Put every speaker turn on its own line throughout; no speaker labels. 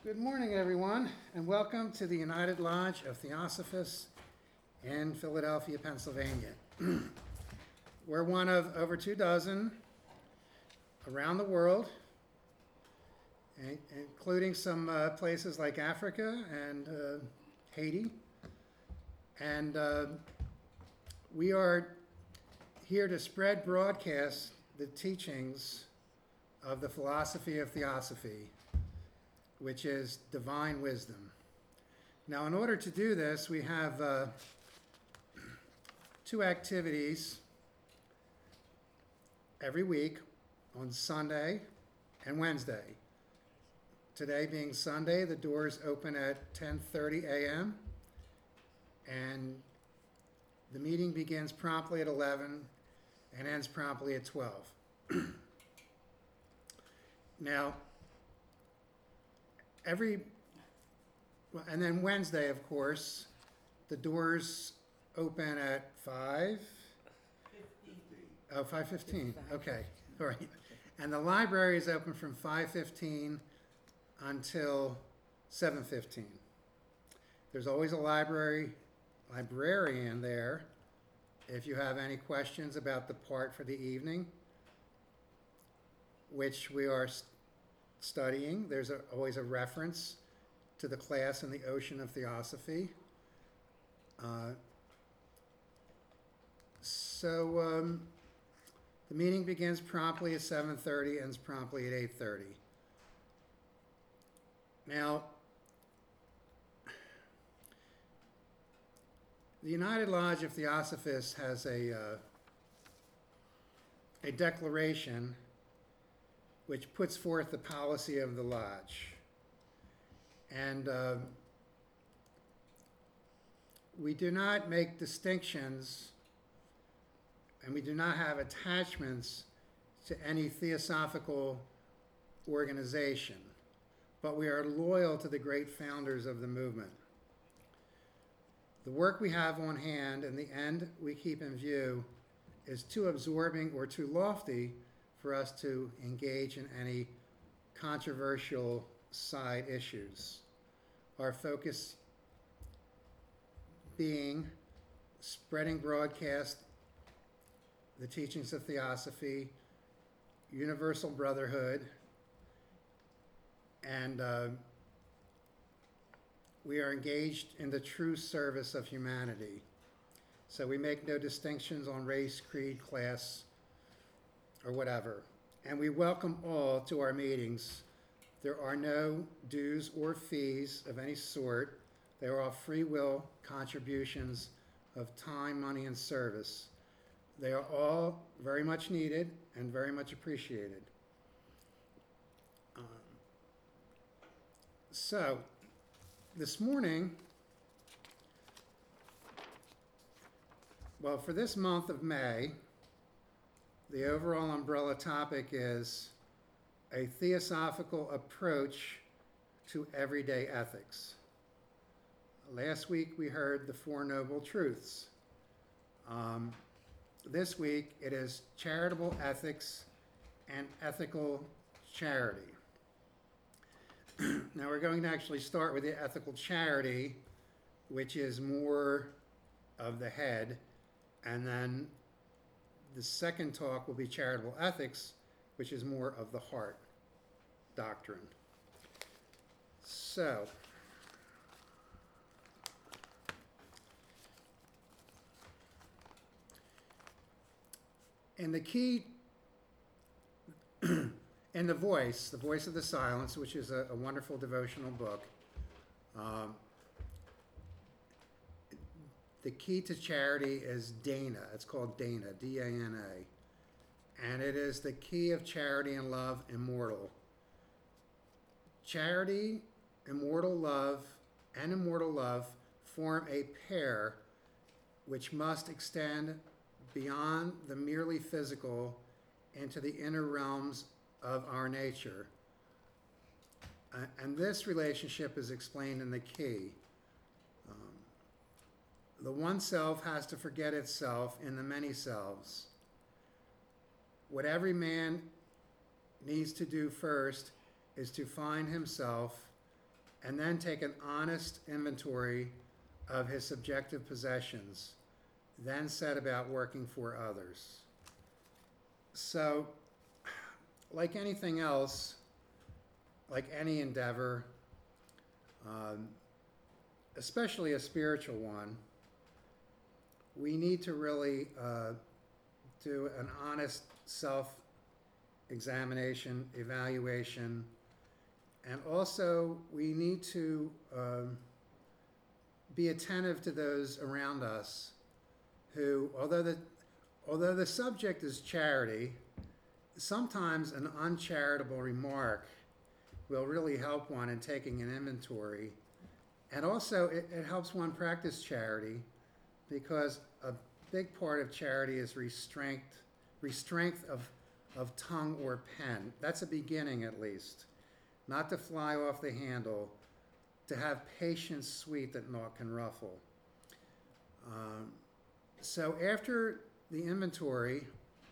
Good morning, everyone, and welcome to the United Lodge of Theosophists in Philadelphia, Pennsylvania. We're one of over 24 around the world, including some places like Africa and Haiti. And we are here to spread broadcast the teachings of the philosophy of Theosophy, which is divine wisdom. Now, in order to do this, we have two activities every week on Sunday and Wednesday. Today being Sunday, the doors open at 10:30 a.m. and the meeting begins promptly at 11 and ends promptly at 12. Now, and then Wednesday, of course, the doors open at 5? 5:15, okay, all right. And the library is open from 5:15 until 7:15. There's always a librarian there if you have any questions about the part for the evening, which we are studying. There's always a reference to the class in the Ocean of Theosophy. The meeting begins promptly at 7:30, ends promptly at 8:30. Now, the United Lodge of Theosophists has a declaration which puts forth the policy of the lodge. And we do not make distinctions, and we do not have attachments to any theosophical organization, but we are loyal to the great founders of the movement. The work we have on hand and the end we keep in view is too absorbing or too lofty for us to engage in any controversial side issues. Our focus being spreading broadcast the teachings of Theosophy, universal brotherhood, and we are engaged in the true service of humanity. So we make no distinctions on race, creed, class, or whatever. And we welcome all to our meetings. There are no dues or fees of any sort. They are all free will contributions of time, money, and service. They are all very much needed and very much appreciated. So, this morning, well, for this month of May, the overall umbrella topic is a theosophical approach to everyday ethics. Last week we heard the Four Noble Truths. This week it is charitable ethics and ethical charity. Now we're going to actually start with the ethical charity, which is more of the head, and then the second talk will be charitable ethics, which is more of the heart doctrine. So, in the key, in the voice of the silence, which is a wonderful devotional book, the key to charity is Dana. It's called Dana, D-A-N-A. And it is the key of charity and love, immortal. Charity, immortal love, and immortal love form a pair which must extend beyond the merely physical into the inner realms of our nature. And this relationship is explained in the key. The one self has to forget itself in the many selves. What every man needs to do first is to find himself and then take an honest inventory of his subjective possessions, then set about working for others. So, like anything else, like any endeavor, especially a spiritual one, we need to really do an honest self-examination, evaluation, and also we need to be attentive to those around us who, although the subject is charity, sometimes an uncharitable remark will really help one in taking an inventory. And also it helps one practice charity, because a big part of charity is restraint of tongue or pen. That's a beginning, at least. Not to fly off the handle, to have patience sweet that naught can ruffle. So after the inventory,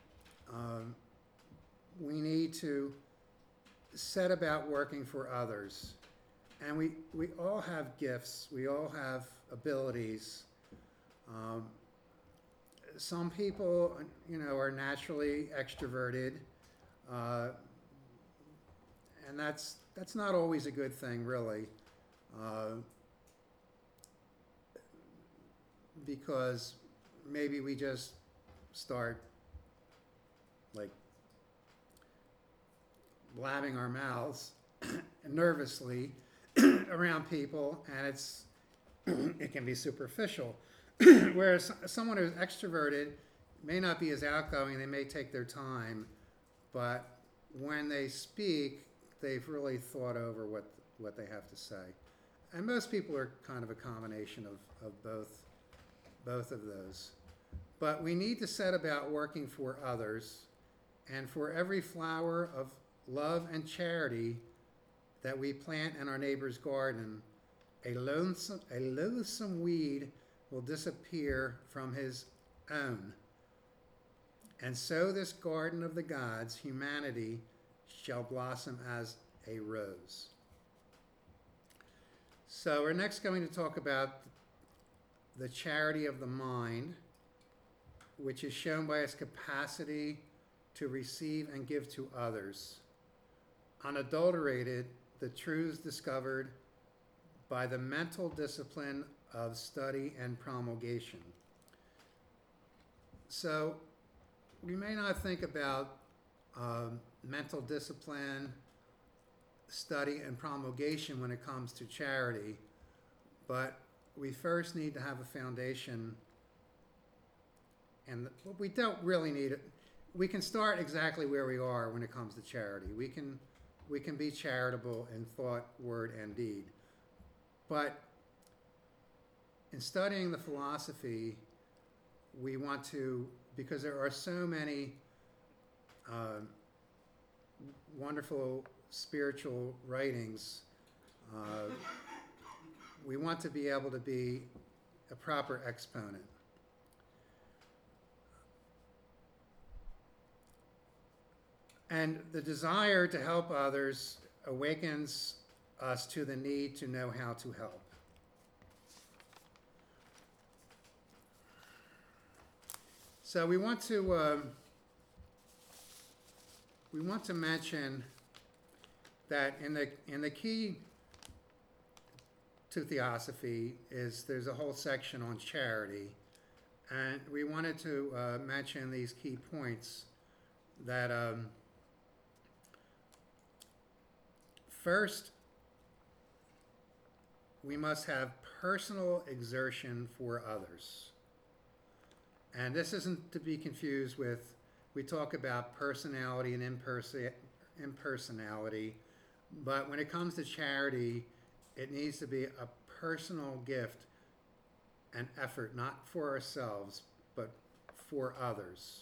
we need to set about working for others. And we all have gifts, we all have abilities. Some people, are naturally extroverted, and that's not always a good thing, really, because maybe we just start like blabbing our mouths nervously around people, and it can be superficial. Whereas someone who's extroverted may not be as outgoing, they may take their time, but when they speak, they've really thought over what they have to say. And most people are kind of a combination of both of those. But we need to set about working for others, and for every flower of love and charity that we plant in our neighbor's garden, a loathsome weed will disappear from his own. And so this garden of the gods, humanity, shall blossom as a rose. So we're next going to talk about the charity of the mind, which is shown by its capacity to receive and give to others. Unadulterated, the truths discovered by the mental discipline of study and promulgation. So we may not think about mental discipline, study, and promulgation when it comes to charity, but we first need to have a foundation, and we don't really need it. We can start exactly where we are when it comes to charity. We can be charitable in thought, word, and deed. But in studying the philosophy, we want to, because there are so many wonderful spiritual writings, we want to be able to be a proper exponent. And the desire to help others awakens us to the need to know how to help. So we want to mention that in the key to theosophy is there's a whole section on charity, and we wanted to mention these key points that first, we must have personal exertion for others. And this isn't to be confused with, we talk about personality and impersonality, but when it comes to charity, it needs to be a personal gift and effort, not for ourselves, but for others.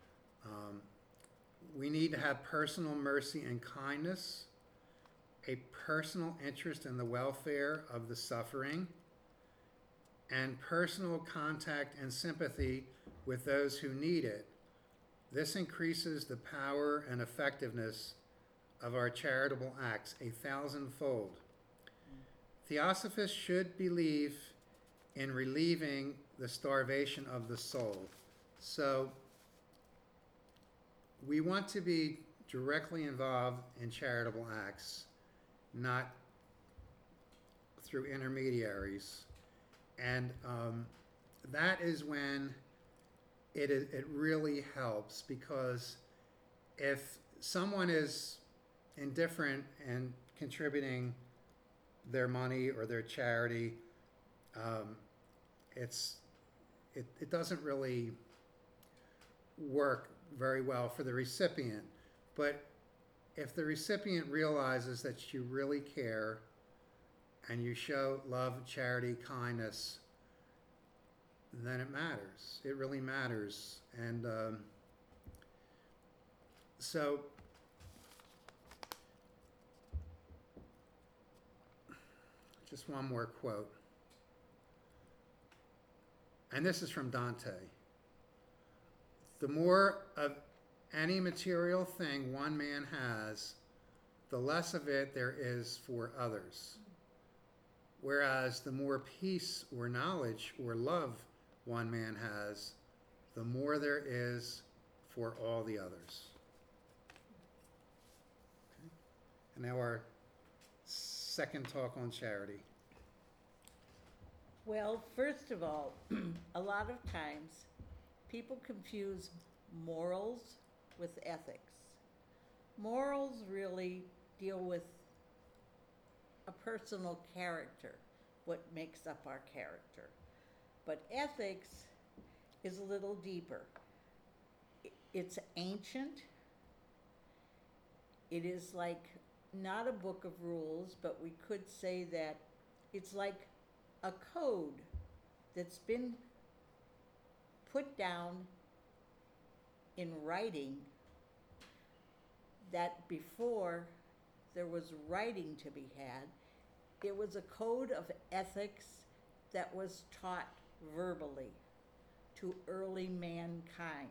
We need to have personal mercy and kindness, a personal interest in the welfare of the suffering, and personal contact and sympathy with those who need it. This increases the power and effectiveness of our charitable acts 1,000-fold. Theosophists should believe in relieving the starvation of the soul. So we want to be directly involved in charitable acts, not through intermediaries. And that is when it really helps, because if someone is indifferent and contributing their money or their charity, it doesn't really work very well for the recipient. But if the recipient realizes that you really care and you show love, charity, kindness, then it matters. It really matters. And so just one more quote. And this is from Dante. The more of any material thing one man has, the less of it there is for others. Whereas the more peace or knowledge or love one man has, the more there is for all the others. Okay. And now our second talk on charity.
Well, first of all, a lot of times people confuse morals with ethics. Morals really deal with a personal character, what makes up our character. But ethics is a little deeper. It's ancient. It is like not a book of rules, but we could say that it's like a code that's been put down in writing, that before there was writing to be had, it was a code of ethics that was taught verbally to early mankind.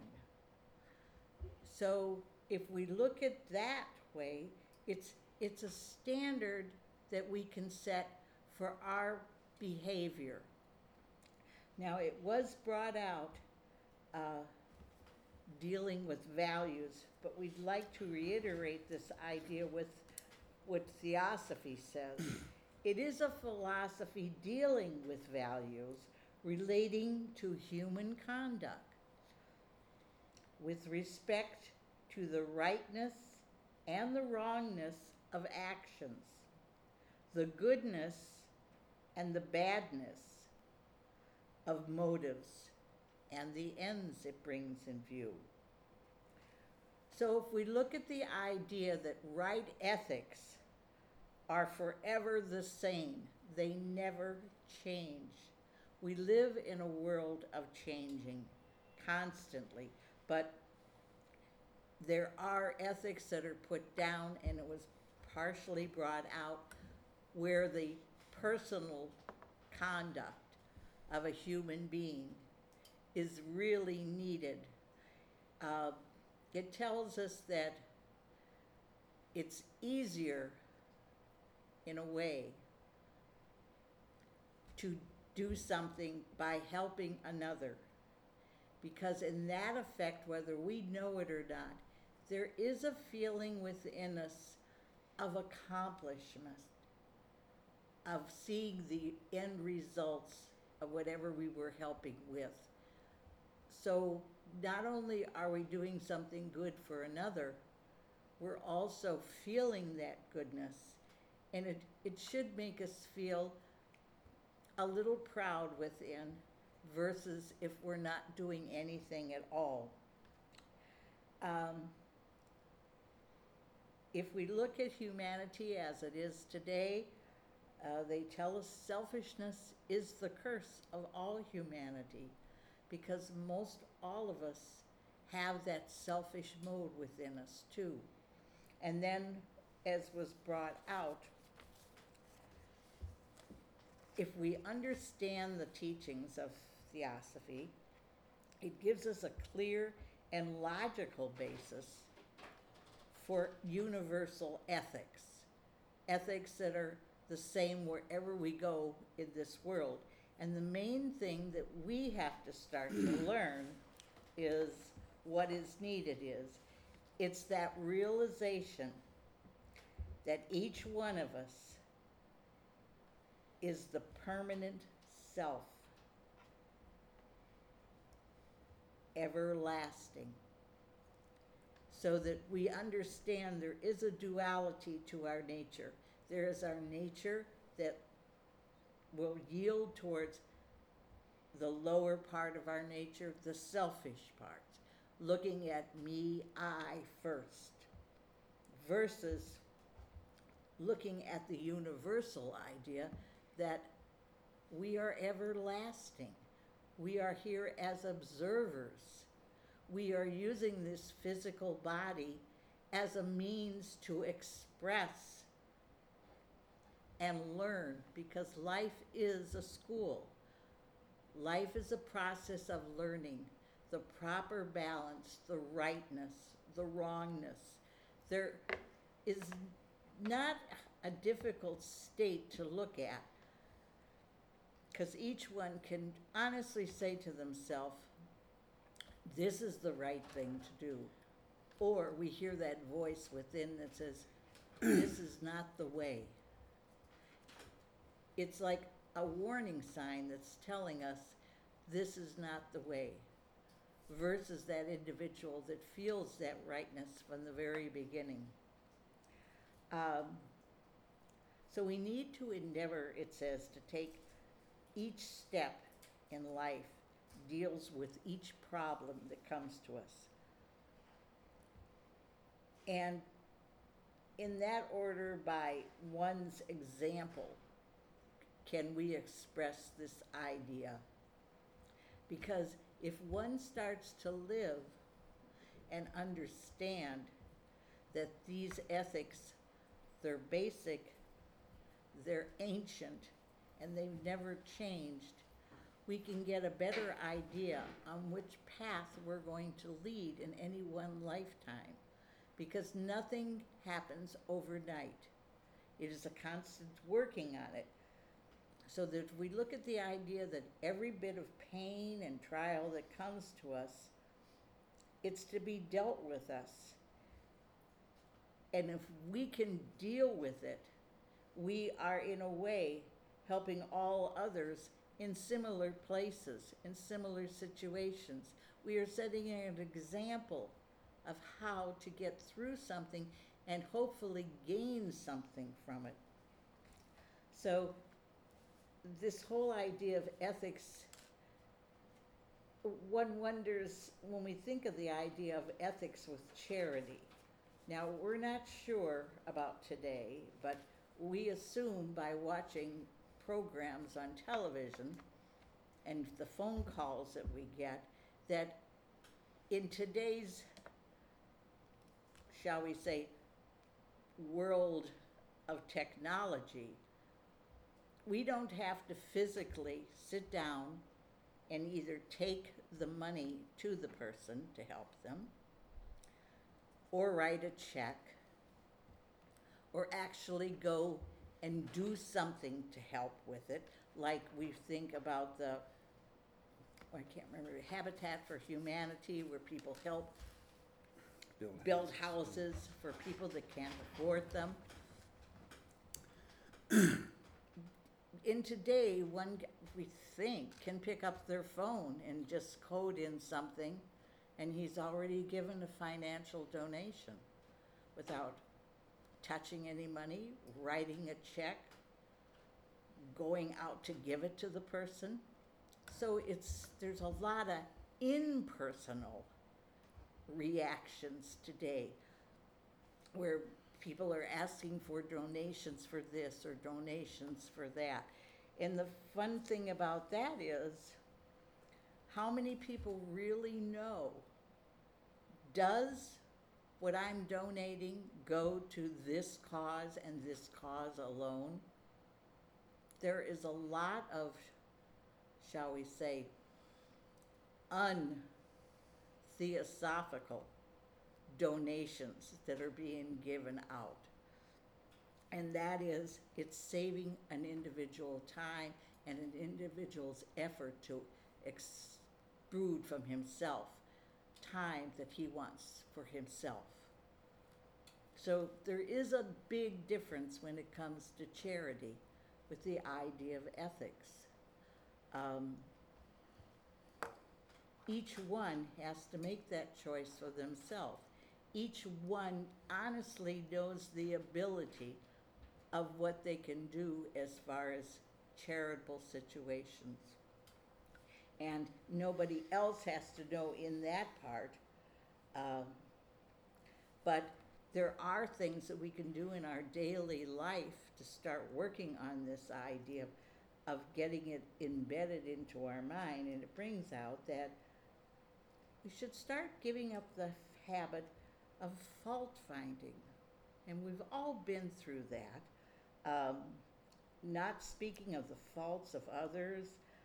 So if we look at that way, it's a standard that we can set for our behavior. Now, it was brought out dealing with values, but we'd like to reiterate this idea with what Theosophy says. It is a philosophy dealing with values relating to human conduct with respect to the rightness and the wrongness of actions, the goodness and the badness of motives, and the ends it brings in view. So if we look at the idea that right ethics are forever the same, they never change. We live in a world of changing constantly, but there are ethics that are put down, and it was partially brought out where the personal conduct of a human being is really needed. It tells us that it's easier, in a way, to do something by helping another. Because in that effect, whether we know it or not, there is a feeling within us of accomplishment, of seeing the end results of whatever we were helping with. So not only are we doing something good for another, we're also feeling that goodness. And it should make us feel a little proud within, versus if we're not doing anything at all. If we look at humanity as it is today, they tell us selfishness is the curse of all humanity, because most all of us have that selfish mode within us too. And then, as was brought out, if we understand the teachings of Theosophy, it gives us a clear and logical basis for universal ethics, ethics that are the same wherever we go in this world. And the main thing that we have to start to learn is what is needed is, it's that realization that each one of us is the permanent self, everlasting, so that we understand there is a duality to our nature. There is our nature that will yield towards the lower part of our nature, the selfish part, looking at me, I first, versus looking at the universal idea that we are everlasting. We are here as observers. We are using this physical body as a means to express and learn, because life is a school. Life is a process of learning the proper balance, the rightness, the wrongness. There is not a difficult state to look at, because each one can honestly say to themselves, this is the right thing to do. Or we hear that voice within that says, this is not the way. It's like a warning sign that's telling us this is not the way, versus that individual that feels that rightness from the very beginning. So we need to endeavor, it says, to take each step in life deals with each problem that comes to us. And in that order, by one's example, can we express this idea? Because if one starts to live and understand that these ethics, they're basic, they're ancient, and they've never changed, we can get a better idea on which path we're going to lead in any one lifetime. Because nothing happens overnight. It is a constant working on it. So that if we look at the idea that every bit of pain and trial that comes to us, it's to be dealt with us. And if we can deal with it, we are in a way helping all others in similar places, in similar situations. We are setting an example of how to get through something and hopefully gain something from it. So this whole idea of ethics, one wonders when we think of the idea of ethics with charity. Now, we're not sure about today, but we assume by watching programs on television and the phone calls that we get, that in today's, shall we say, world of technology, we don't have to physically sit down and either take the money to the person to help them, or write a check, or actually go and do something to help with it, like we think about the, I can't remember, Habitat for Humanity, where people help build houses for people that can't afford them. In today, one, we think, can pick up their phone and just code in something, and he's already given a financial donation without touching any money, writing a check, going out to give it to the person. So there's a lot of impersonal reactions today where people are asking for donations for this or donations for that. And the fun thing about that is, how many people really know, does what I'm donating go to this cause and this cause alone? There is a lot of, shall we say, untheosophical donations that are being given out. And that is, it's saving an individual time and an individual's effort to extrude from himself time that he wants for himself. So there is a big difference when it comes to charity with the idea of ethics. Each one has to make that choice for themselves. Each one honestly knows the ability of what they can do as far as charitable situations. And nobody else has to know in that part. But there are things that we can do in our daily life to start working on this idea of getting it embedded into our mind. And it brings out that we should start giving up the habit of fault finding. And we've all been through that. Not speaking of the faults of others,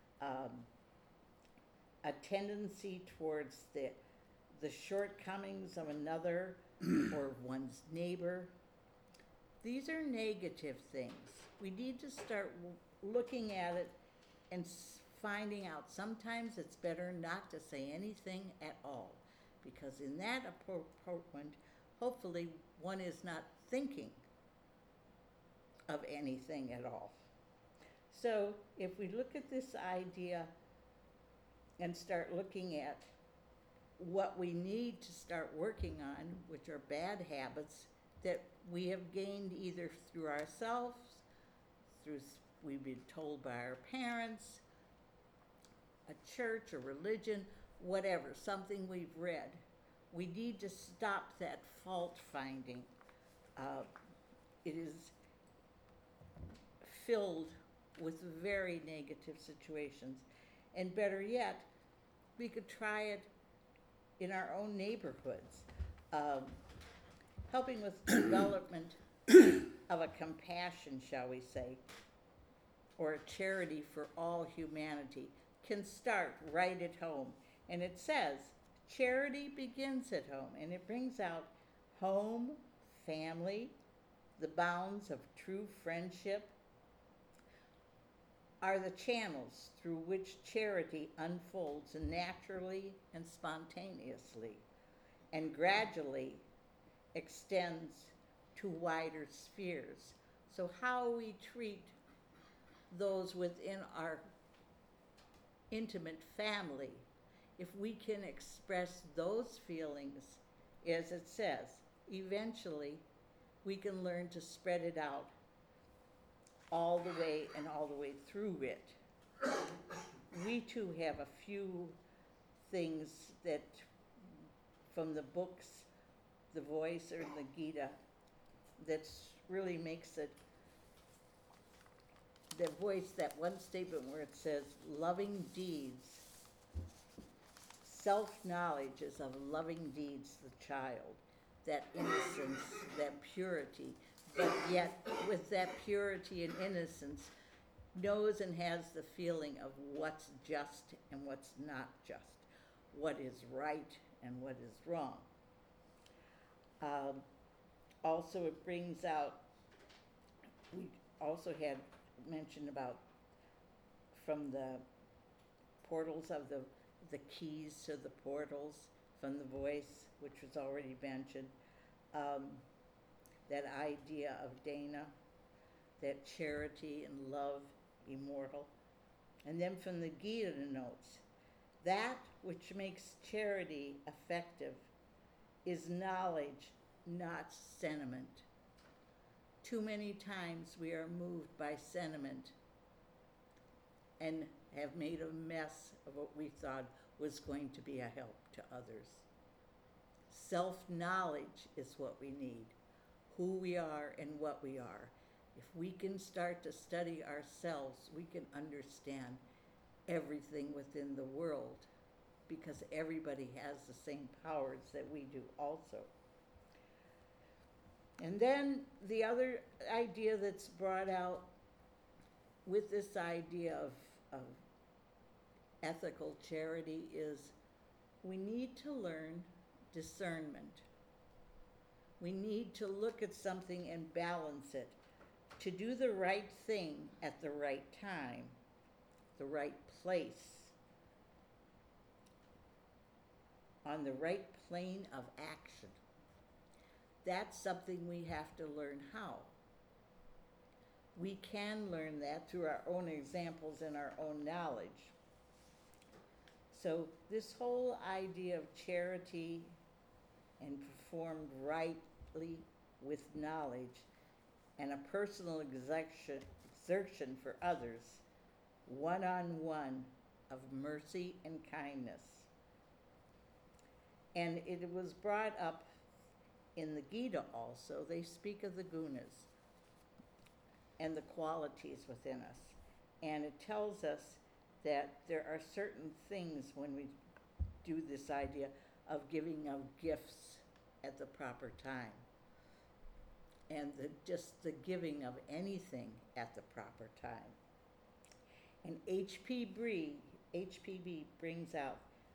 a tendency towards the shortcomings of another or one's neighbor. These are negative things. We need to start looking at it and finding out. Sometimes it's better not to say anything at all, because in that approach, hopefully one is not thinking of anything at all. So if we look at this idea and start looking at what we need to start working on, which are bad habits that we have gained either through ourselves, through we've been told by our parents, a church, a religion, whatever, something we've read. We need to stop that fault finding. It is filled with very negative situations. And better yet, we could try it in our own neighborhoods, helping with development of a compassion, shall we say, or a charity for all humanity, can start right at home. And it says, charity begins at home, and it brings out home, family, the bounds of true friendship, are the channels through which charity unfolds naturally and spontaneously, and gradually extends to wider spheres. So how we treat those within our intimate family, if we can express those feelings, as it says, eventually we can learn to spread it out all the way and all the way through it. We too have a few things that from the books, the voice or the Gita, that really makes it, the voice, that one statement where it says, loving deeds, self-knowledge is of loving deeds the child, that innocence, that purity, but yet with that purity and innocence, knows and has the feeling of what's just and what's not just, what is right and what is wrong. Also, it brings out, we also had mentioned about from the portals of the keys to the portals from the voice, which was already mentioned, that idea of Dana, that charity and love immortal. And then from the Gita notes, that which makes charity effective is knowledge, not sentiment. Too many times we are moved by sentiment and have made a mess of what we thought was going to be a help to others. Self-knowledge is what we need, who we are and what we are. If we can start to study ourselves, we can understand everything within the world, because everybody has the same powers that we do also. And then the other idea that's brought out with this idea of ethical charity is we need to learn discernment. We need to look at something and balance it. to do the right thing at the right time, the right place, on the right plane of action. That's something we have to learn how. We can learn that through our own examples and our own knowledge. So this whole idea of charity and performed rightly with knowledge and a personal exertion for others, one-on-one, of mercy and kindness. And it was brought up in the Gita also. They speak of the gunas and the qualities within us. And it tells us that there are certain things when we do this idea of giving of gifts at the proper time. And just the giving of anything at the proper time. And HPB brings out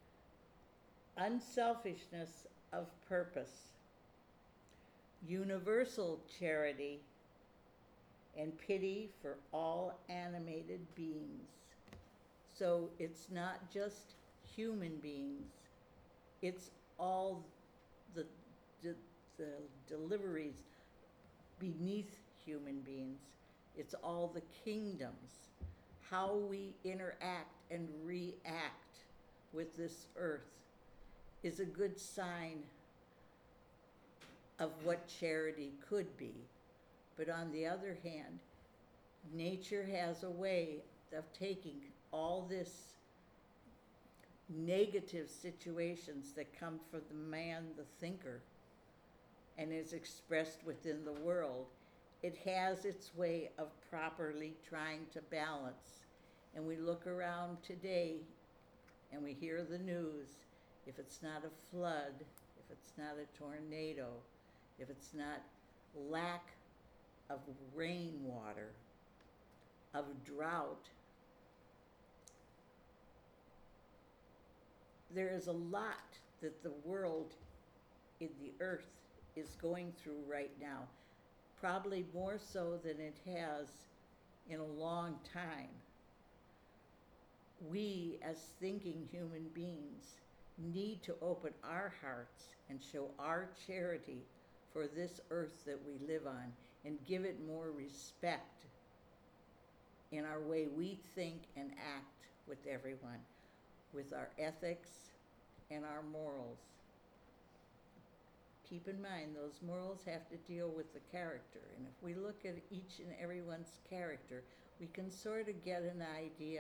unselfishness of purpose, universal charity, and pity for all animated beings. So it's not just human beings, it's all the deliveries beneath human beings. It's all the kingdoms, how we interact and react with this earth is a good sign of what charity could be. But on the other hand, nature has a way of taking all this negative situations that come from the man, the thinker, and is expressed within the world. It has its way of properly trying to balance. And we look around today and we hear the news. If it's not a flood, if it's not a tornado, if it's not lack of rainwater, of drought, there is a lot that the world in the earth is going through right now, probably more so than it has in a long time. We, as thinking human beings, need to open our hearts and show our charity for this earth that we live on and give it more respect in our way we think and act with everyone, with our ethics and our morals. Keep in mind, those morals have to deal with the character. And if we look at each and everyone's character, we can sort of get an idea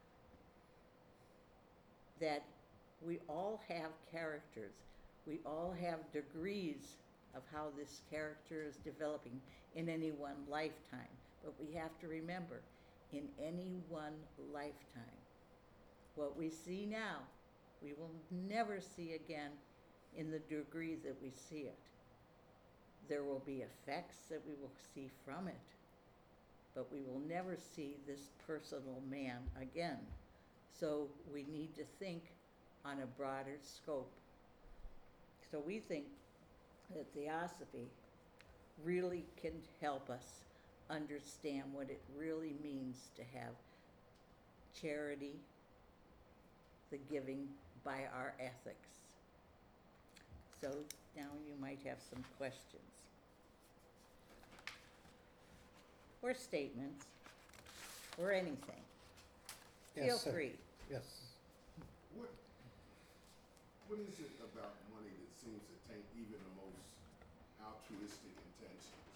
that we all have characters. We all have degrees of how this character is developing in any one lifetime. But we have to remember, in any one lifetime, what we see now, we will never see again in the degree that we see it. There will be effects that we will see from it, but we will never see this personal man again. So we need to think on a broader scope. So we think that Theosophy really can help us understand what it really means to have charity, the giving by our ethics. So now you might have some questions or statements or anything.
Yes,
Feel
sir.
free.
Yes.
What is it about money that seems to taint even the most altruistic intentions?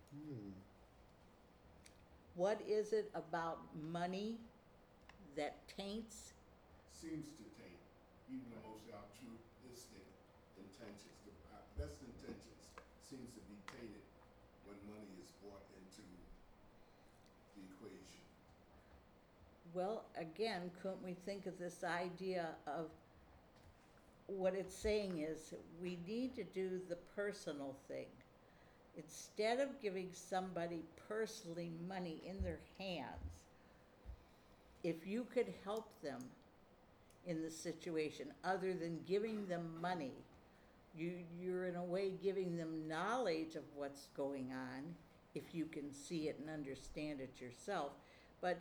What is it about money that taints?
Seems to taint even the most altruistic intentions. The best intentions seems to be tainted when money is brought into the equation.
Well, again, couldn't we think of this idea of what it's saying is we need to do the personal thing. Instead of giving somebody personally money in their hands, if you could help them in the situation other than giving them money, you're in a way giving them knowledge of what's going on if you can see it and understand it yourself. But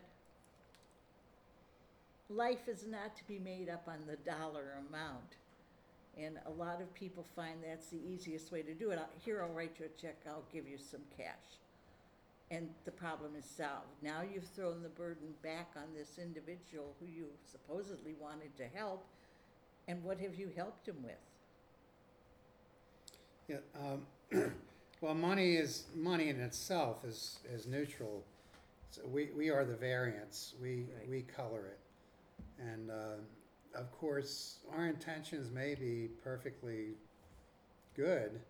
life is not to be made up on the dollar amount. And a lot of people find that's the easiest way to do it. Here, I'll write you a check, I'll give you some cash. And the problem is solved. Now you've thrown the burden back on this individual who you supposedly wanted to help, and what have you helped him with?
Yeah, well, money in itself is neutral. So we are the variance. We color it, and of course our intentions may be perfectly good,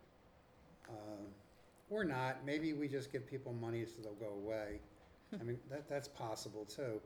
or not. Maybe we just give people money so they'll go away. I mean that's possible too.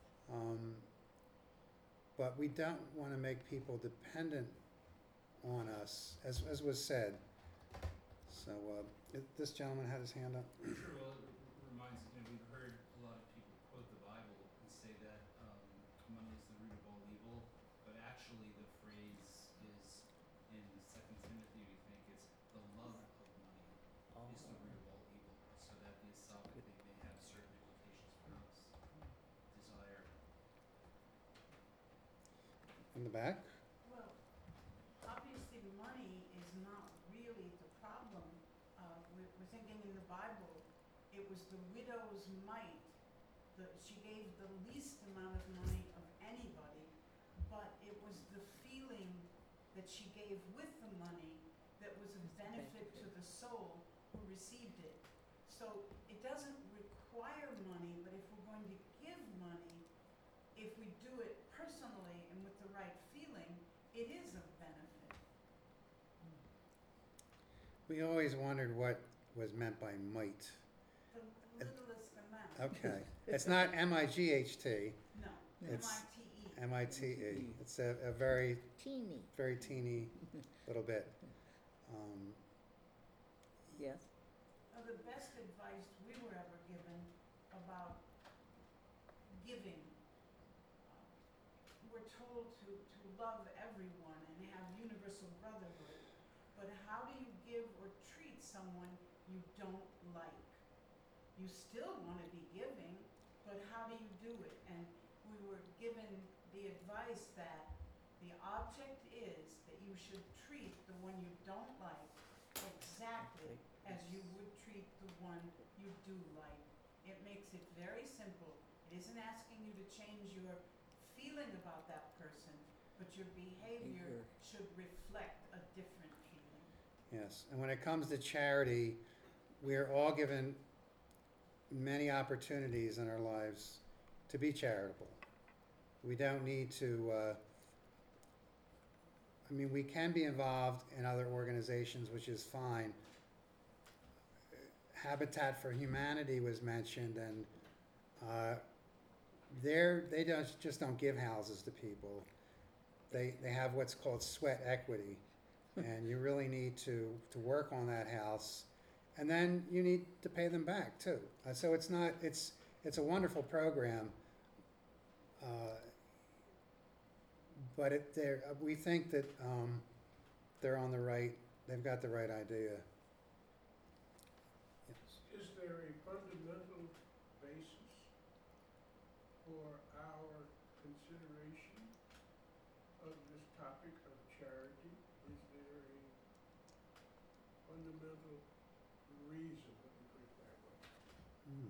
But we don't want to make people dependent on us, as was said. So this gentleman had his hand up.
Sure, well, it reminds me, we've heard a lot of people quote the Bible and say that money is the root of all evil, but actually the phrase is in 2 Timothy, we think it's the love of money is the root of all evil, so that the esophagus may have certain implications for us. Desire.
In the back?
Well, obviously, money is not really the problem. We're thinking in the Bible, it was the widow's mite. She gave the least amount of money of anybody, but it was the feeling that she gave with the money that was of benefit to the soul who received it. So it doesn't require money, but if we're going to give money, if we do it personally and with the right feeling, it is of benefit.
We always wondered what was meant by might.
The littlest amount.
Okay, it's not M-I-G-H-T,
No,
It's-
M-I-T-E.
M-I-T-E. It's a very,
Teeny,
very teeny little bit.
yes?
The best advice we were ever given about giving, we're told to love everyone and have universal brotherhood, but how do you give or treat someone you don't like? You still want to be giving, but how do you do it? And we were given the advice that the object is that you should treat the one you don't like exactly as you would treat the one you do like. It makes it very simple. It isn't asking you to change your feeling about that person, but your behavior should reflect a different feeling.
Yes, and when it comes to charity, we're all given many opportunities in our lives to be charitable. We don't need to, I mean, we can be involved in other organizations, which is fine. Habitat for Humanity was mentioned, and they just don't give houses to people. They have what's called sweat equity, and you really need to work on that house, and then you need to pay them back too. So it's a wonderful program, but we think that they've got the right idea.
Is there a fundamental basis for our consideration of this topic of charity? Is there a fundamental reason, let me put it that way?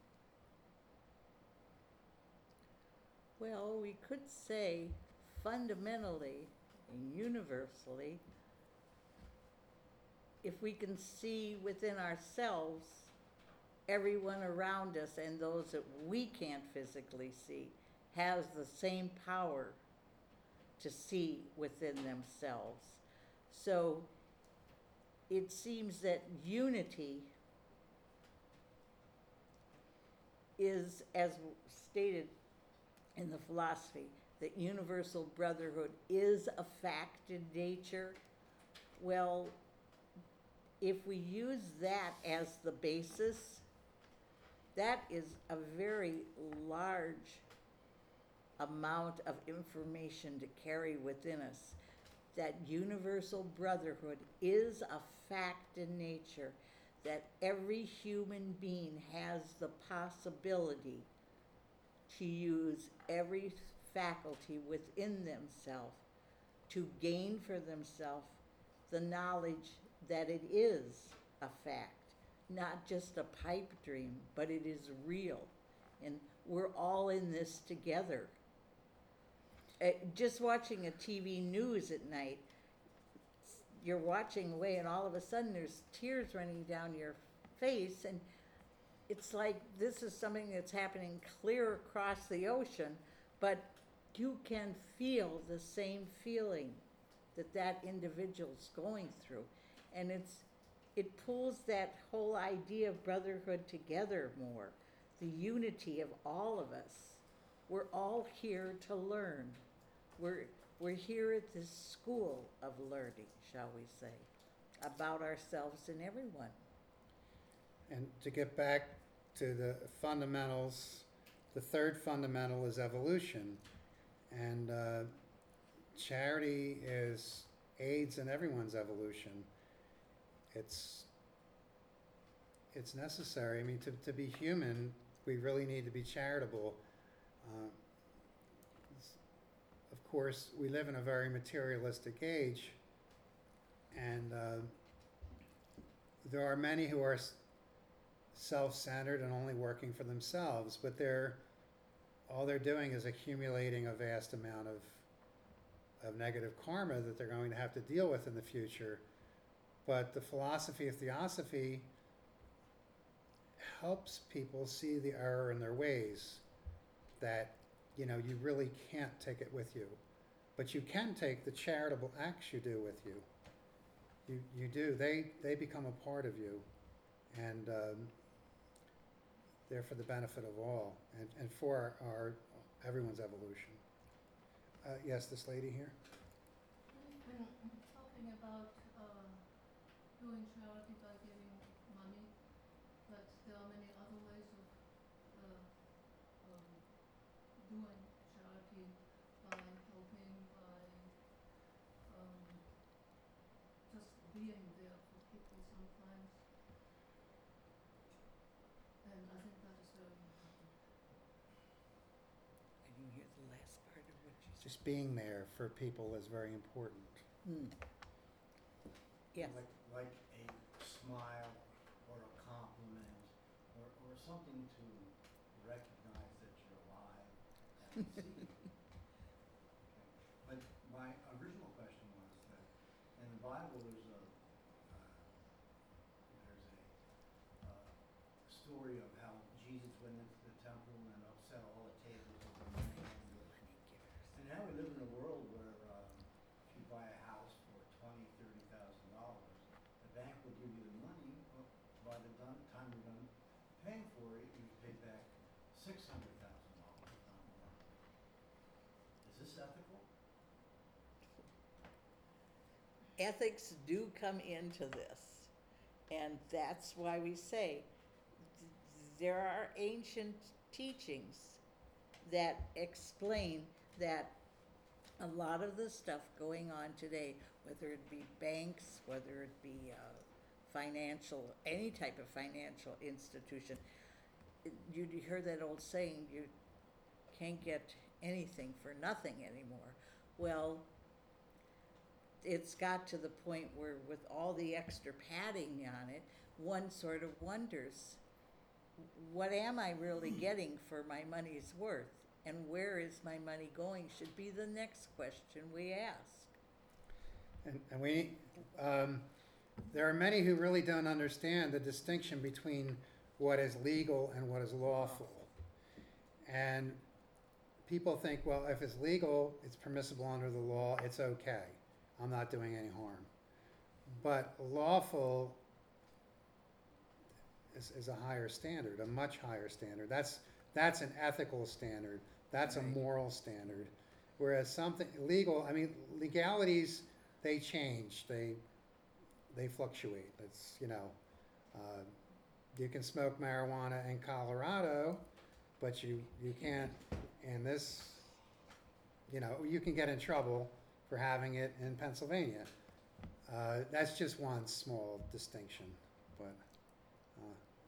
Well, we could say fundamentally and universally, if we can see within ourselves everyone around us and those that we can't physically see has the same power to see within themselves. So it seems that unity is, as stated in the philosophy, that universal brotherhood is a fact in nature. Well, if we use that as the basis, that is a very large amount of information to carry within us. That universal brotherhood is a fact in nature, that every human being has the possibility to use every faculty within themselves to gain for themselves the knowledge that it is a fact, not just a pipe dream, but it is real. And we're all in this together. Just watching a TV news at night, you're watching away and all of a sudden there's tears running down your face, and it's like this is something that's happening clear across the ocean, but you can feel the same feeling that that individual's going through. And it pulls that whole idea of brotherhood together more, the unity of all of us. We're all here to learn. We're here at this school of learning, shall we say, about ourselves and everyone.
And to get back to the fundamentals, the third fundamental is evolution. And charity aids in everyone's evolution. It's necessary. I mean, to be human, we really need to be charitable. Of course, we live in a very materialistic age, and there are many who are self-centered and only working for themselves, but all they're doing is accumulating a vast amount of negative karma that they're going to have to deal with in the future. But the philosophy of theosophy helps people see the error in their ways, that you really can't take it with you, but you can take the charitable acts you do with you. You do. They become a part of you, and they're for the benefit of all and for everyone's evolution. Yes, this lady here.
We've been talking about doing charity by giving money, but there are many other ways of doing charity, by helping, by just being there for people sometimes. And I think that is very important.
I didn't hear the last part of what you said.
Just being there for people is very important.
Yes.
Like a smile or a compliment or something to recognize that you're alive and see you. Okay. But my original question was that in the Bible there's a story of how Jesus went into the temple and upset all the tables of the money lenders. And now we live in a world where if you buy a house for $20,000-$30,000, the bank will give you the money, but by the time you're done paying for it, you pay back $600,000, not more. Is this ethical?
Ethics do come into this, and that's why we say there are ancient teachings that explain that a lot of the stuff going on today, whether it be banks, whether it be any type of financial institution, you heard that old saying, you can't get anything for nothing anymore. Well, it's got to the point where with all the extra padding on it, one sort of wonders, what am I really getting for my money's worth? And where is my money going should be the next question we ask.
And we, there are many who really don't understand the distinction between what is legal and what is lawful. And people think, well, if it's legal, it's permissible under the law, it's okay. I'm not doing any harm. But lawful is a higher standard, a much higher standard. That's an ethical standard. That's a moral standard. Whereas something legal, I mean, legalities, they change. They fluctuate. It's, you can smoke marijuana in Colorado, but you can't in this, you can get in trouble for having it in Pennsylvania. That's just one small distinction, but.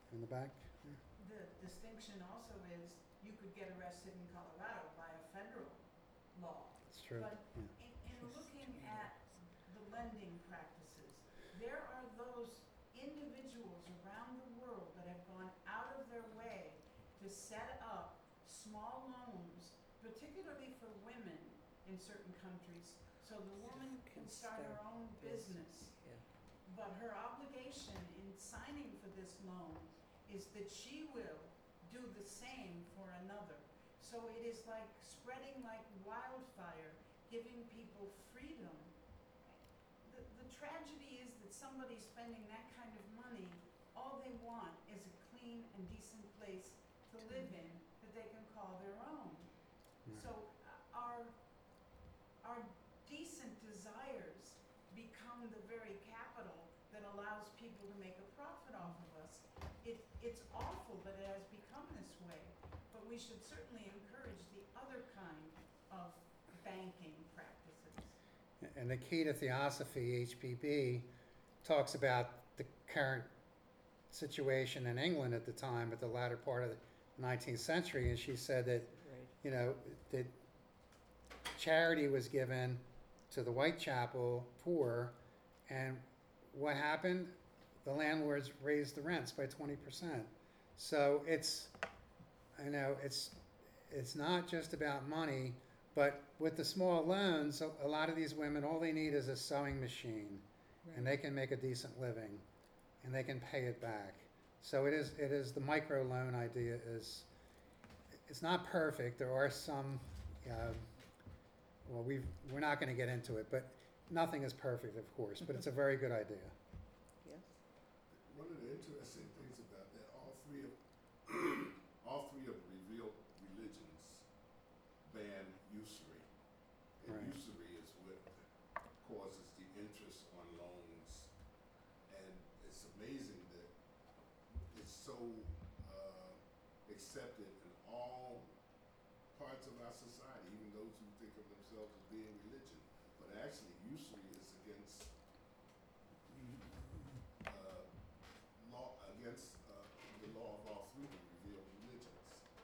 in the back?
The distinction also is you could get arrested in Colorado by a federal law.
It's true,
But
yeah.
in looking at the lending practices, there are those individuals around the world that have gone out of their way to set up small loans, particularly for women in certain countries, so the woman can start her own business. But her obligation in signing for this loan is that she will do the same for another. So it is like spreading like wildfire, giving people freedom. The tragedy is that somebody spending that kind of money, all they want is a clean and decent place to live in that they can call their own.
Yeah.
So our decent desires become the very capital that allows people to make a profit off of us. It's awful that it has become this way, but we should certainly encourage the other kind of banking practices.
And the key to theosophy, HPB, talks about the current situation in England at the time, at the latter part of the 19th century, and she said that, you know, that charity was given to the Whitechapel poor, and what happened? The landlords raised the rents by 20%. So it's, I know, it's not just about money, but with the small loans, a lot of these women, all they need is a sewing machine, and they can make a decent living, and they can pay it back. So it is the micro loan idea is, it's not perfect. There are some, well, we're not going to get into it, but nothing is perfect, of course, but it's a very good idea.
Yes?
One of the interesting things about that, all three of the revealed religions ban usury. And
Right.
usury is what causes the interest on loans. And it's amazing that it's so accepted in all parts of our society, even those who think of themselves as being religion. But actually, usury is against the law of all three of the revealed religions.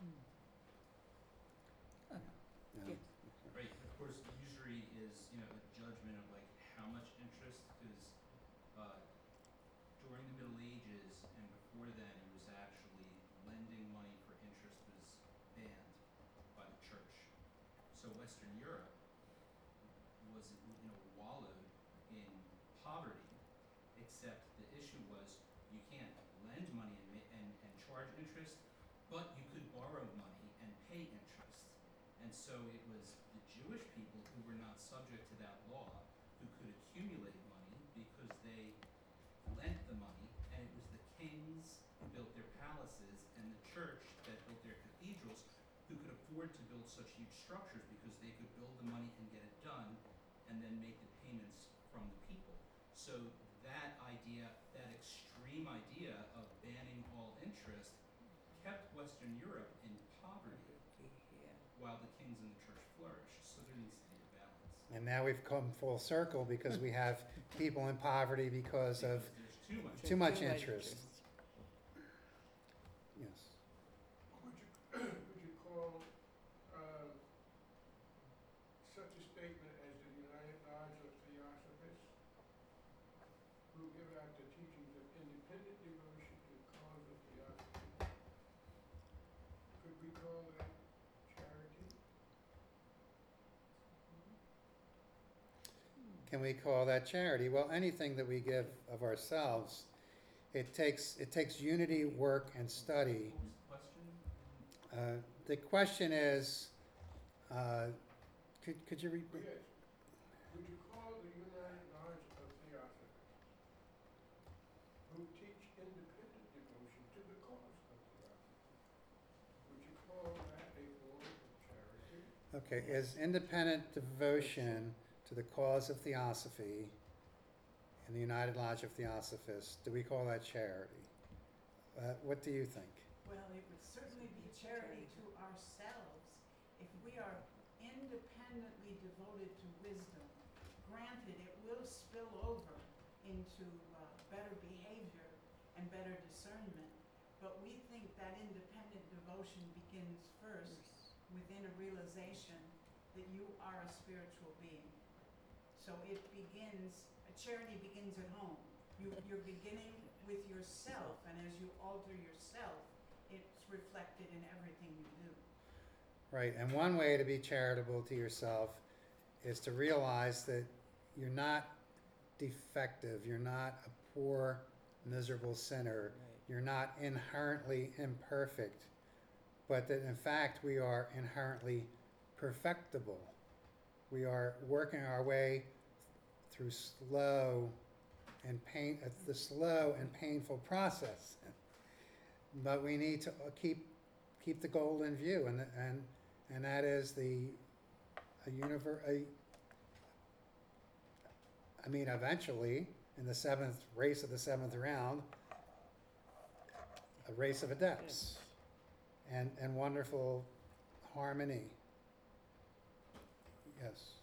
Yeah.
Right, of course, usury is, you know, a judgment of like how much interest, because during the Middle Ages and before then, it was actually lending money for interest was banned by the church. So Western Europe was, you know, wallowed in poverty, except the issue was you can't lend money and charge interest, but you could borrow money and pay interest. And so it was the Jewish people who were not subject to that law who could accumulate money because they lent the money, and it was the kings who built their palaces and the church that built their cathedrals who could afford to build such huge structures because they could build the money and get it done and then make the payments from the people. So that idea, that extreme idea of banning all interest kept Western Europe in poverty while the kings and the church flourished. So there needs to be a balance.
And now we've come full circle because we have people in poverty because of
There's
too much interest. Yes.
Would you call such a statement as the United Lodge of Theosophists, who give out the teachings of independent devotion to the cause of theosophy? Could we call that charity?
Can we call that charity? Well, anything that we give of ourselves, it takes unity, work, and study.
What was the question?
The question is, could you repeat?
Yes. Would you call the United Lodge of Theosophists, who teach independent devotion to the cause of theosophy, would you call that a form of charity?
Okay, is independent devotion to the cause of theosophy in the United Lodge of Theosophists, do we call that charity? What do you think?
Well, it would certainly be charity to ourselves if we are independently devoted to wisdom. Granted, it will spill over into better behavior and better discernment, but we think that independent devotion begins first within a realization that you are a spiritual being. So it begins, charity begins at home. You're beginning with yourself, and as you alter yourself, it's reflected in everything you do.
Right, and one way to be charitable to yourself is to realize that you're not defective, you're not a poor, miserable sinner, you're not inherently imperfect, but that in fact we are inherently perfectible. We are working our way through the slow and painful process. But we need to keep the goal in view, and that is eventually in the seventh race of the seventh round, a race of adepts, and wonderful harmony. Yes.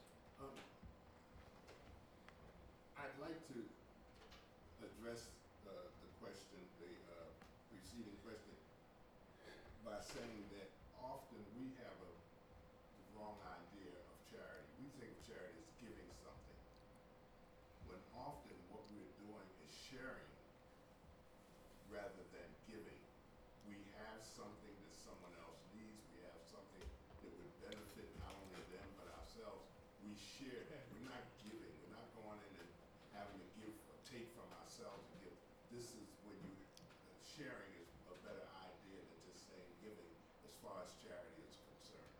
I'd like to address the question, the preceding question, by saying that often we have the wrong idea of charity. We think of charity as giving something, when often what we're doing is sharing rather than giving. We have something that someone else needs. We have something that would benefit not only them but ourselves. We share that. We're not giving. We're not going in and having to give or take from ourselves to give. This is when sharing is a better idea than just saying giving as far as charity is concerned.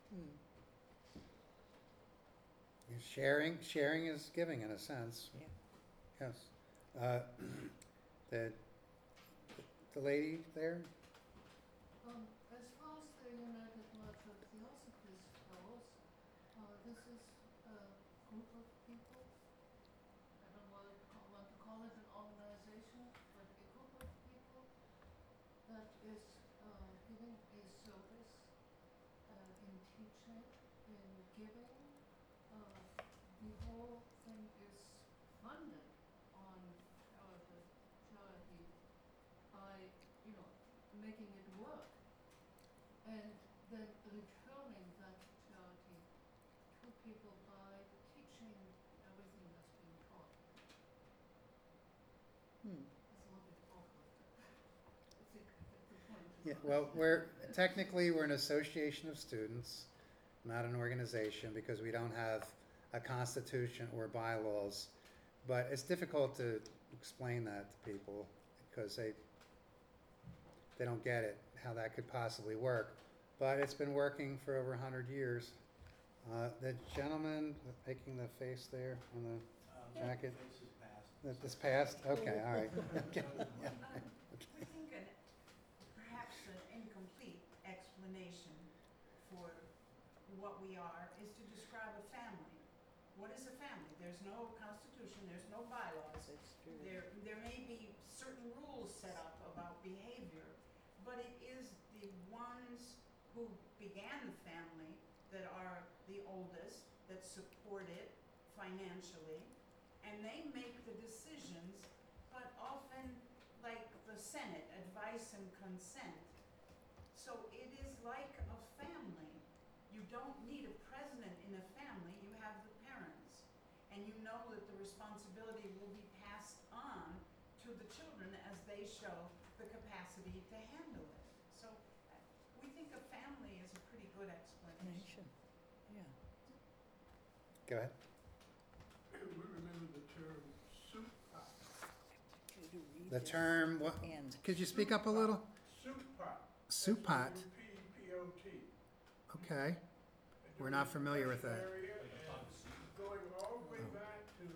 Sharing is giving in a sense.
Yeah.
Yes. The lady there?
As far as the United Lodge of Theosophists goes, this is a group of people. I don't want to call it an organization, but a group of people that is giving a service in teaching, in giving. The whole thing is funded on charity by, making it work, and then returning that charity to people by teaching everything that's being taught. It's a little bit awkward. I think the point is.
Yeah, well, we're an association of students, not an organization, because we don't have a constitution or bylaws. But it's difficult to explain that to people because they don't get it, how that could possibly work. But it's been working for over 100 years. The gentleman making the face there on the jacket,
Face is passed.
this passed? Okay, all right. Okay. Yeah.
We think perhaps an incomplete explanation for what we are is to describe a family. What is a family? There's no constitution, there's no bylaws.
That's true.
There may be certain rules set up about behavior, but it is the ones who began the family that are the oldest, that support it financially, and they make the decisions, but often like the Senate, advice and consent. So it is like a family. You don't need a president in a family, you have the parents. And you know that the responsibility will be passed on to the children as they show the capacity to handle it. So we think a family is a pretty good explanation.
Yeah.
Go ahead.
We remember the term soup pot.
The term, what?
And
Could you speak up a little?
Soup pot.
Soup pot.
S-O-U-P-P-O-T.
Okay. We're not familiar with that.
Area and going all the way back to,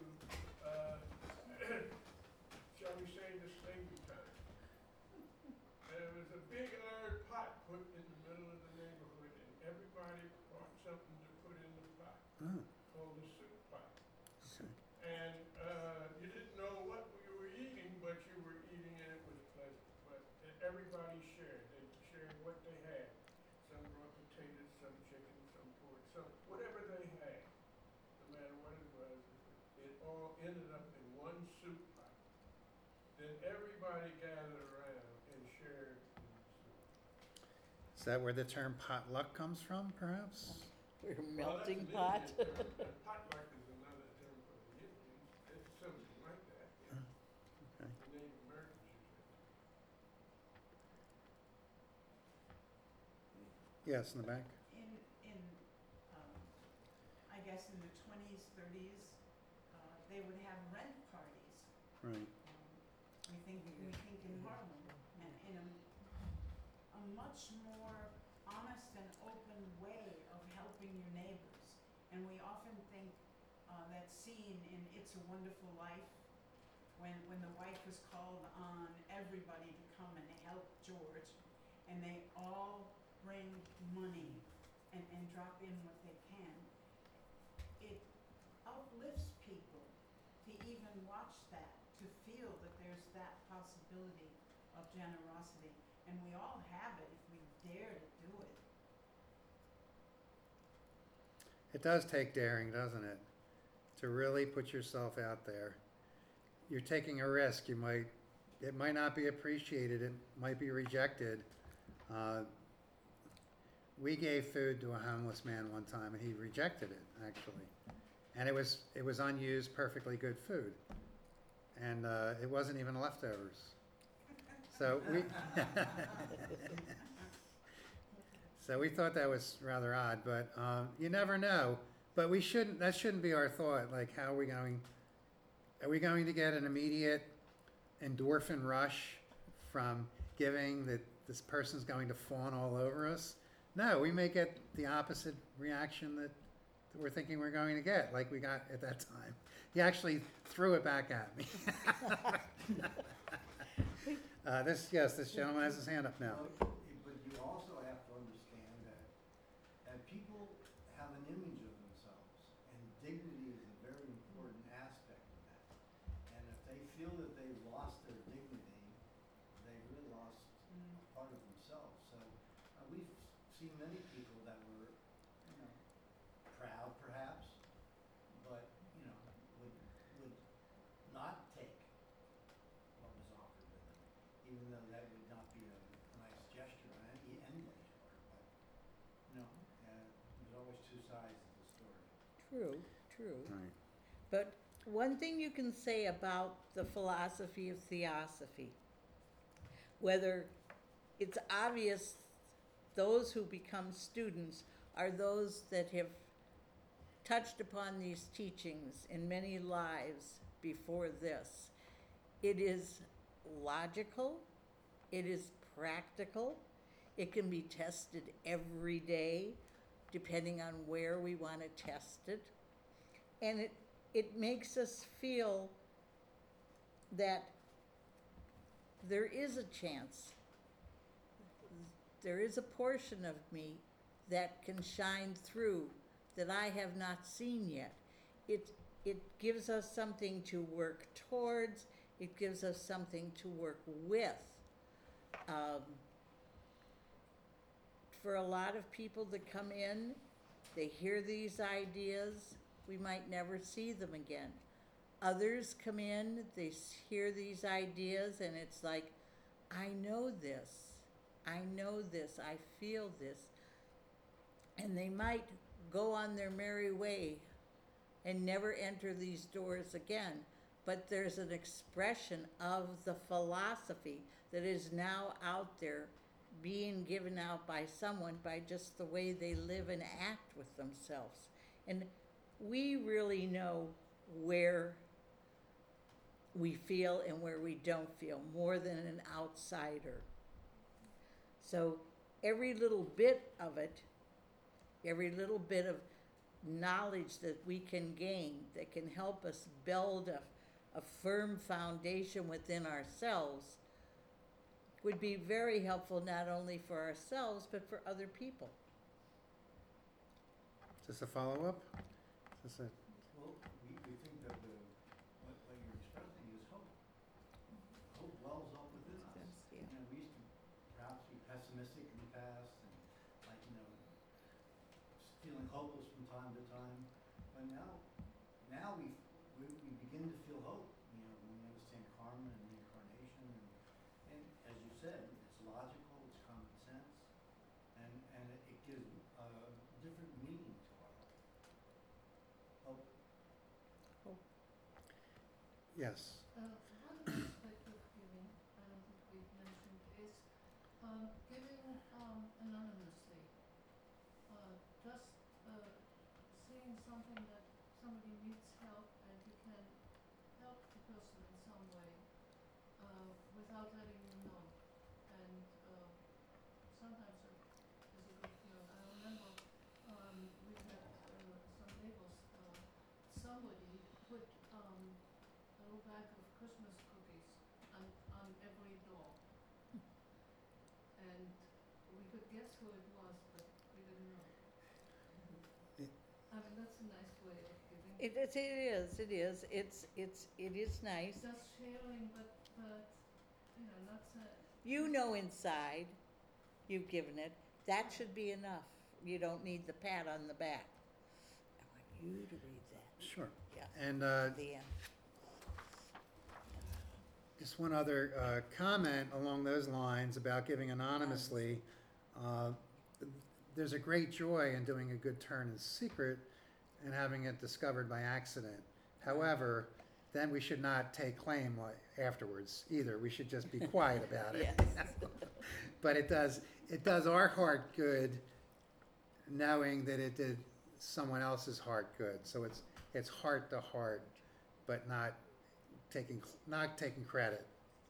shall we say, the slavery time. There was a big iron pot put in the middle of the neighborhood, and everybody brought something to put in the pot,
Oh,
called the soup pot.
okay.
And you didn't know what you were eating, but you were eating and it was pleasant. But everybody shared. They shared what they had. Some brought potatoes, some chicken, some pork, some whatever they had. No matter what it was, it all ended up in one soup pot. Then everybody gathered around and shared
Is that where the term potluck comes from, perhaps?
We're
Well, that's
melting
an
pot.
Indian term, and potluck is another term for the Indians. It's something like that, yeah.
Okay.
The Native Americans use it.
Yes, in the back.
In, I guess in the 20s, 30s, they would have rent parties.
Right.
We think in Harlem, and in a much more honest and open way of helping your neighbors. And we often think that scene in It's a Wonderful Life, when the wife was called on everybody to come and help George, and they all bring money and drop in what they can. It uplifts people to even watch that, to feel that there's that possibility of generosity. And we all have it if we dare to do it.
It does take daring, doesn't it? To really put yourself out there. You're taking a risk. It might not be appreciated. It might be rejected. We gave food to a homeless man one time, and he rejected it, actually. And it was unused, perfectly good food, and it wasn't even leftovers. So we thought that was rather odd, but you never know. But we shouldn't. That shouldn't be our thought. Like, how are we going? Are we going to get an immediate endorphin rush from giving that this person's going to fawn all over us? No, we may get the opposite reaction that we're thinking we're going to get, like we got at that time. He actually threw it back at me. This gentleman has his hand up now.
Well, but you also have to understand that people have an image of themselves, and dignity is a very important aspect of that. And if they feel that they've lost their dignity, they've really lost a part of themselves. So we've seen many people that were, proud perhaps, but, would not take what was offered to them, even though that would not be a nice gesture on anybody's part. But, there's always two sides of the story.
True.
Right.
But one thing you can say about the philosophy of theosophy, whether it's obvious those who become students are those that have touched upon these teachings in many lives before this. It is logical, it is practical, it can be tested every day, depending on where we want to test it. And it makes us feel that there is a chance, there is a portion of me that can shine through that I have not seen yet. It gives us something to work towards, it gives us something to work with. For a lot of people that come in, they hear these ideas, we might never see them again. Others come in, they hear these ideas, and it's like, I know this, I feel this. And they might go on their merry way and never enter these doors again. But there's an expression of the philosophy that is now out there being given out by someone by just the way they live and act with themselves. And we really know where we feel and where we don't feel more than an outsider. So every little bit of it, every little bit of knowledge that we can gain that can help us build a firm foundation within ourselves would be very helpful, not only for ourselves, but for other people.
Is this a follow-up? Is this a,
Well, we think that what you're expressing is hope. Hope wells up within us.
Yeah.
We used to perhaps be pessimistic in the past and feeling hopeless from time to time. But now we begin to feel hope. When we understand karma and reincarnation, and as you said, it's logical, it's common sense,
Yes.
One aspect of giving, I don't think we've mentioned, is giving anonymously. Just seeing something that somebody needs help and you can help the person in some way without letting them know. And sometimes it is a good feeling. I remember we had some neighbors, somebody put a little bag of Christmas cookies on every door. And we could guess who it was, but we didn't know. I mean, that's a nice way of giving.
It is, it is nice.
Just sharing, but, you know, not saying.
You know inside you've given it. That should be enough. You don't need the pat on the back. I want you to read that.
Sure.
Yeah.
And
The end.
just one other comment along those lines about giving anonymously. There's a great joy in doing a good turn in secret and having it discovered by accident. However, then we should not take claim afterwards either. We should just be quiet about it.
Yes.
But it does our heart good knowing that it did someone else's heart good. So it's heart to heart, but not taking credit.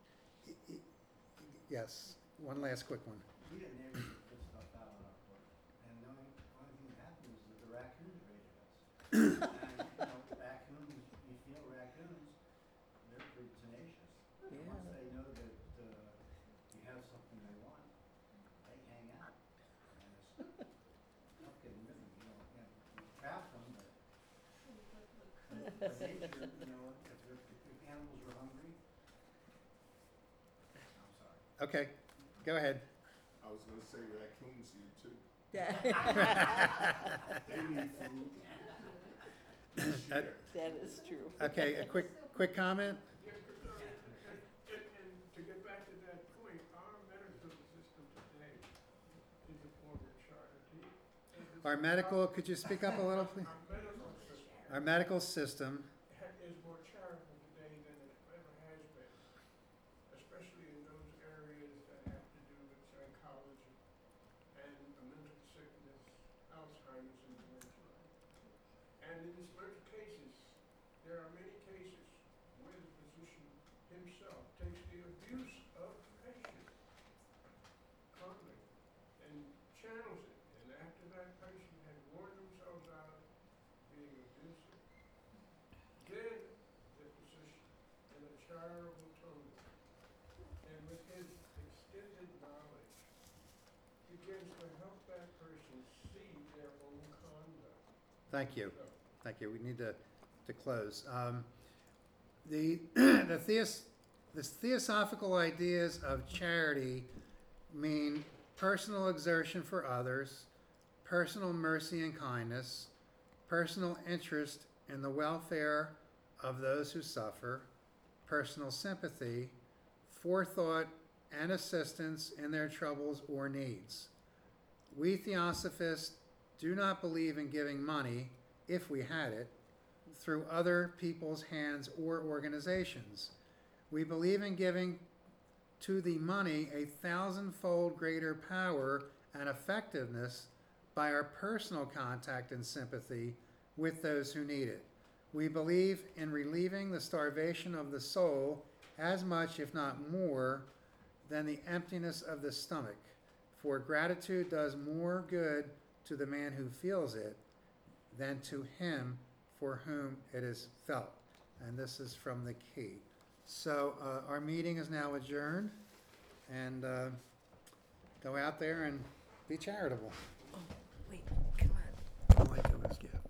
Yes, one last quick one.
We had neighbors that put stuff out on our porch, and the only thing that happened was that the raccoons raided us. And, raccoons, you feel raccoons, they're pretty tenacious. And
Yeah.
once they know that you have something they want, they hang out. And it's tough getting rid of them, you trap them, but nature, if animals are hungry, I'm sorry.
Okay, go ahead.
I was gonna say raccoons here too.
Yeah.
They need food.
That is true.
Okay, a quick comment?
Yeah, and to get back to that point, our medical system today is a form of charity. And it's
Our medical, could you speak up a little, please?
Our medical system
Our medical system,
is more charitable today than it ever has been, especially in those areas that have to do with psychology and mental sickness, Alzheimer's and dementia. And in certain cases, there are many cases where the physician himself takes the abuse of the patient calmly and channels it. And after that patient had worn themselves out of being abusive, then the physician, in a charitable tone, and with his extended knowledge, begins to help that person see their own conduct.
thank you.
So,
Thank you. We need to close. The theosophical ideas of charity mean personal exertion for others, personal mercy and kindness, personal interest in the welfare of those who suffer, personal sympathy, forethought and assistance in their troubles or needs. We theosophists do not believe in giving money, if we had it, through other people's hands or organizations. We believe in giving to the money a 1,000-fold greater power and effectiveness by our personal contact and sympathy with those who need it. We believe in relieving the starvation of the soul as much, if not more, than the emptiness of the stomach, for gratitude does more good to the man who feels it than to him for whom it is felt. And this is from the Key. So our meeting is now adjourned, and go out there and be charitable.
Wait, come on.
All I do is give.